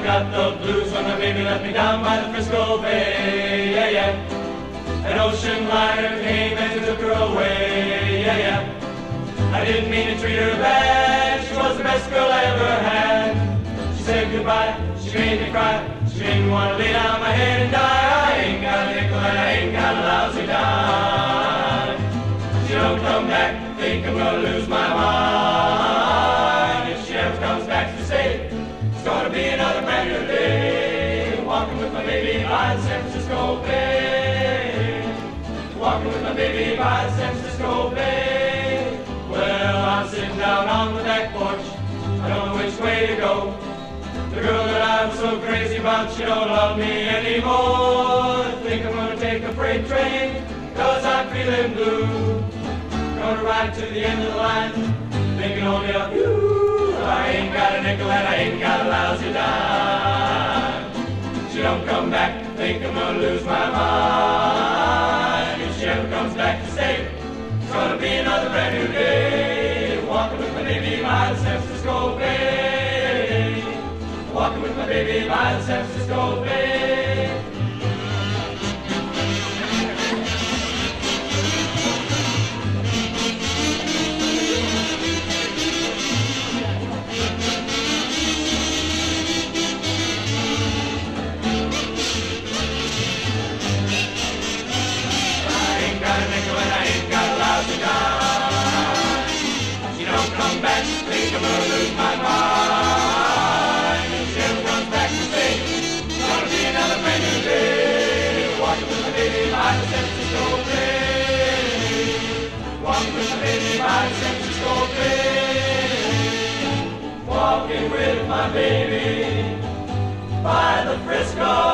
got the blues when my baby left me down by the Frisco Bay, yeah, yeah. An ocean liner came and took her away, yeah, yeah. I didn't mean to treat her bad, she was the best girl I ever had. She said goodbye, she made me cry, she made me want to lay down my head and die. I ain't got a nickel and I ain't got a lousy dime. She don't come back, think I'm gonna lose my mind. If she ever comes back to stay, it's gonna be another brand new day. Walking with my baby by the San Francisco Bay. Walking with my baby by the San Francisco Bay. Well, I'm sitting down on the back porch, I don't know which way to go. The girl that I was so crazy about, she don't love me anymore. Think I'm gonna take a freight train, cause I'm feeling blue. Gonna ride to the end of the line, thinking only of you. I ain't got a nickel and I ain't got a lousy dime. She don't come back, think I'm gonna lose my mind. If she ever comes back to stay, it's gonna be another brand new day. Walking with my baby by the San Francisco Bay. Walking with my baby by the San Francisco Bay. I ain't got a nickel and I ain't got a lousy dime. She don't come back, think I'm gonna lose my mind. If she ever comes back to stay, it's gonna be another brand new day. Walking with my baby by the San Francisco Bay. Walking with my baby by the San Francisco Bay. Walking with my baby by the Frisco